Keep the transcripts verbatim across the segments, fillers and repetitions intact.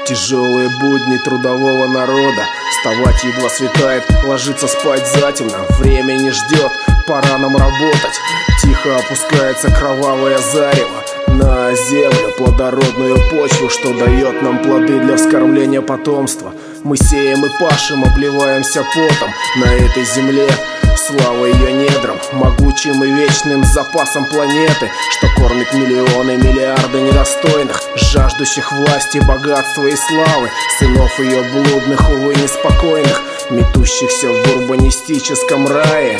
Тяжелые будни трудового народа. Вставать едва светает, ложиться спать затемно. Время не ждет, пора нам работать. Тихо опускается кровавое зарево на землю, плодородную почву, что дает нам плоды для вскормления потомства. Мы сеем и пашем, обливаемся потом на этой земле. Слава ее недрам, могучим и вечным запасом планеты, что кормит миллионы, миллиарды недостойных, жаждущих власти, богатства и славы, сынов ее блудных, увы, неспокойных, метущихся в урбанистическом рае.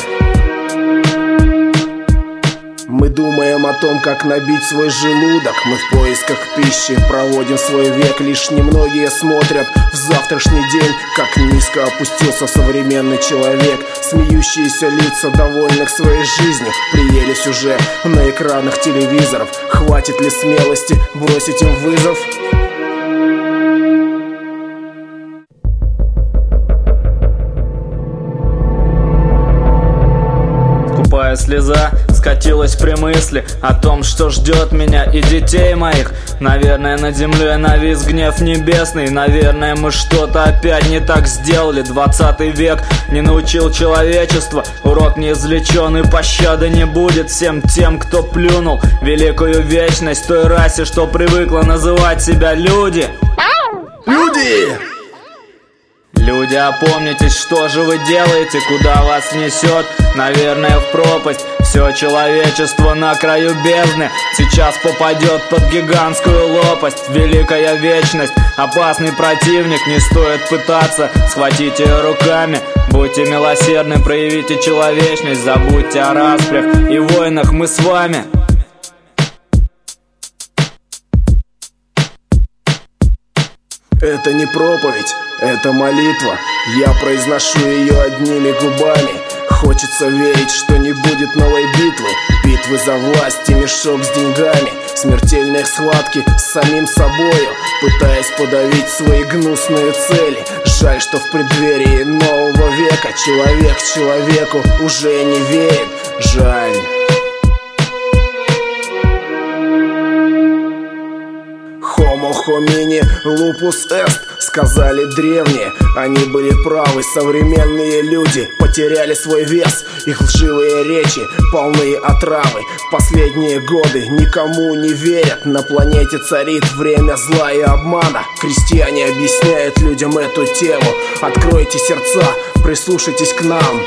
Мы думаем о том, как набить свой желудок. Мы в поисках пищи проводим свой век. Лишь немногие смотрят в завтрашний день, как низко опустился современный человек. Смеющиеся лица довольных своей жизнью приелись уже на экранах телевизоров. Хватит ли смелости бросить им вызов? Скупая слеза скатилась при мысли о том, что ждет меня и детей моих. Наверное, над землей навис гнев небесный. Наверное, мы что-то опять не так сделали. Двадцатый век не научил человечество. Урок не извлечен, и пощады не будет всем тем, кто плюнул великую вечность той расе, что привыкла называть себя люди. Люди! Люди, опомнитесь, что же вы делаете, куда вас несет? Наверное, в пропасть. Все человечество на краю бездны сейчас попадет под гигантскую лопасть. Великая вечность, опасный противник, не стоит пытаться схватить ее руками. Будьте милосердны, проявите человечность, забудьте о распрях и войнах, мы с вами. Это не проповедь, это молитва. Я произношу ее одними губами. Хочется верить, что не будет новой битвы. Битвы за власть и мешок с деньгами. Смертельные схватки с самим собою, пытаясь подавить свои гнусные цели. Жаль, что в преддверии нового века человек человеку уже не верит. Жаль. Homo homini lupus est, сказали древние. Они были правы, современные люди потеряли свой вес. Их лживые речи полны отравы. В последние годы никому не верят. На планете царит время зла и обмана. Крестьяне объясняют людям эту тему. Откройте сердца, прислушайтесь к нам.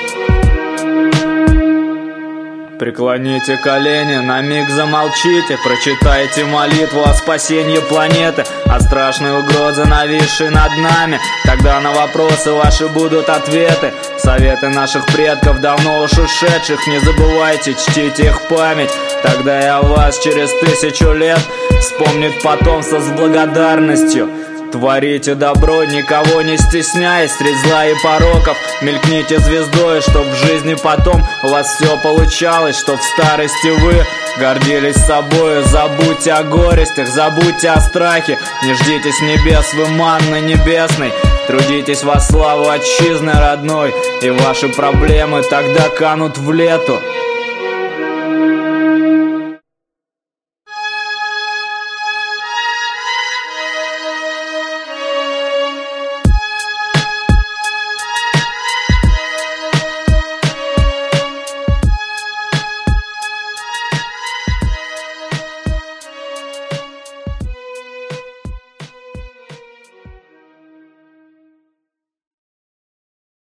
Преклоните колени, на миг замолчите. Прочитайте молитву о спасении планеты, о страшной угрозе, нависшей над нами. Тогда на вопросы ваши будут ответы. Советы наших предков, давно уж ушедших. Не забывайте, чтите их память. Тогда и о вас через тысячу лет вспомнит потомство с благодарностью. Творите добро, никого не стесняясь, средь зла и пороков. Мелькните звездой, чтоб в жизни потом у вас все получалось, чтоб в старости вы гордились собою. Забудьте о горестях, забудьте о страхе. Не ждите с небес вы манны небесной. Трудитесь во славу отчизны родной, и ваши проблемы тогда канут в лету.